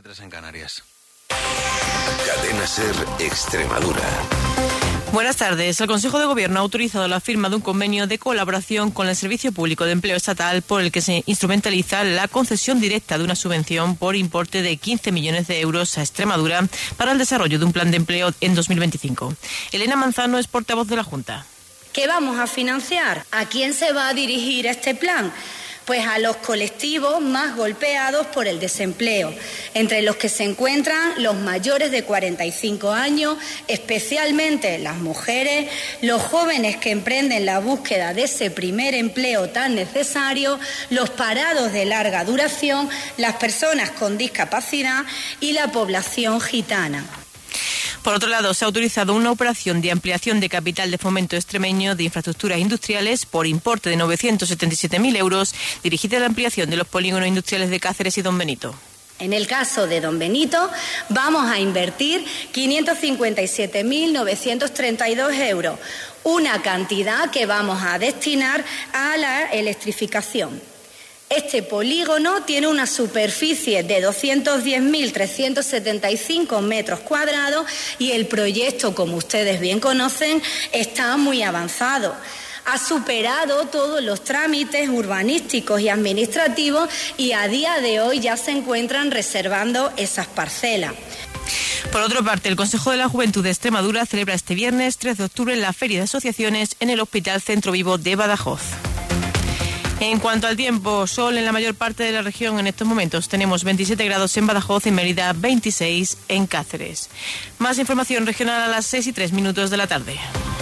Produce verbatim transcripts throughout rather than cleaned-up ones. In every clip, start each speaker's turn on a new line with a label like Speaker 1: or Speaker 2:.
Speaker 1: tres en Canarias.
Speaker 2: Cadena SER Extremadura.
Speaker 3: Buenas tardes. El Consejo de Gobierno ha autorizado la firma de un convenio de colaboración con el Servicio Público de Empleo Estatal por el que se instrumentaliza la concesión directa de una subvención por importe de quince millones de euros a Extremadura para el desarrollo de un plan de empleo en dos mil veinticinco. Elena Manzano es portavoz de la Junta.
Speaker 4: ¿Qué vamos a financiar? ¿A quién se va a dirigir este plan? Pues a los colectivos más golpeados por el desempleo, entre los que se encuentran los mayores de cuarenta y cinco años, especialmente las mujeres, los jóvenes que emprenden la búsqueda de ese primer empleo tan necesario, los parados de larga duración, las personas con discapacidad y la población gitana.
Speaker 3: Por otro lado, se ha autorizado una operación de ampliación de capital de fomento extremeño de infraestructuras industriales por importe de novecientos setenta y siete mil euros, dirigida a la ampliación de los polígonos industriales de Cáceres y Don Benito.
Speaker 4: En el caso de Don Benito, vamos a invertir quinientos cincuenta y siete mil novecientos treinta y dos euros, una cantidad que vamos a destinar a la electrificación. Este polígono tiene una superficie de doscientos diez mil trescientos setenta y cinco metros cuadrados y el proyecto, como ustedes bien conocen, está muy avanzado. Ha superado todos los trámites urbanísticos y administrativos y a día de hoy ya se encuentran reservando esas parcelas.
Speaker 3: Por otra parte, el Consejo de la Juventud de Extremadura celebra este viernes tres de octubre la Feria de Asociaciones en el Hospital Centro Vivo de Badajoz. En cuanto al tiempo, sol en la mayor parte de la región en estos momentos. Tenemos veintisiete grados en Badajoz y Mérida, veintiséis en Cáceres. Más información regional a las seis y tres minutos de la tarde.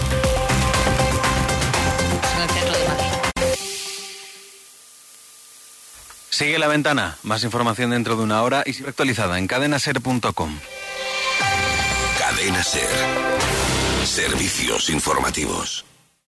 Speaker 5: En el centro de Madrid.
Speaker 1: Sigue La Ventana. Más información dentro de una hora y siempre actualizada en cadena ser punto com.
Speaker 2: Cadena SER. Servicios informativos.